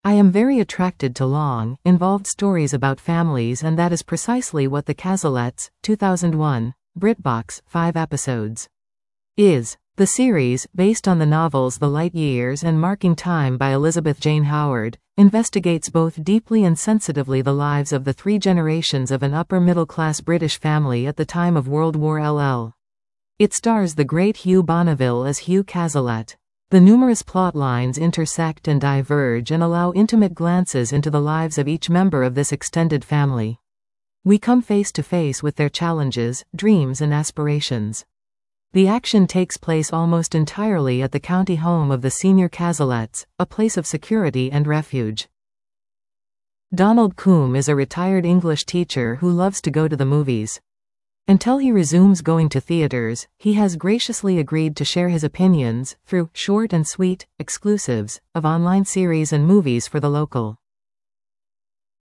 I am very attracted to long, involved stories about families, and that is precisely what The Casalets, 2001, BritBox, 5 episodes, is. The series, based on the novels The Light Years and Marking Time by Elizabeth Jane Howard, investigates both deeply and sensitively the lives of the 3 generations of an upper-middle-class British family at the time of World War LL. It stars the great Hugh Bonneville as Hugh Cazalet. The numerous plot lines intersect and diverge and allow intimate glances into the lives of each member of this extended family. We come face to face with their challenges, dreams and aspirations. The action takes place almost entirely at the county home of the senior Cazalets, a place of security and refuge. Donald Coombe is a retired English teacher who loves to go to the movies. Until he resumes going to theaters, he has graciously agreed to share his opinions, through short and sweet exclusives, of online series and movies for the local